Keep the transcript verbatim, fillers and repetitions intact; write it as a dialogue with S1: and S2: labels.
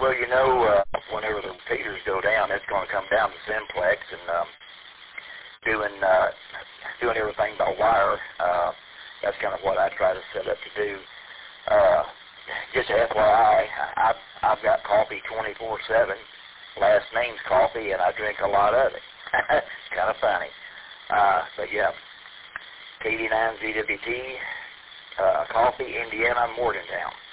S1: Well, you know, uh, whenever the repeaters go down, it's going to come down to simplex and um, doing uh, doing everything by wire. Uh, that's kind of what I try to set up to do. Uh, just F Y I, I've, I've got coffee twenty-four seven. Last name's coffee, and I drink a lot of it. It's kind of funny. Uh, but, yeah, K D nine Z W T, uh, Coffee, Indiana, Morgantown.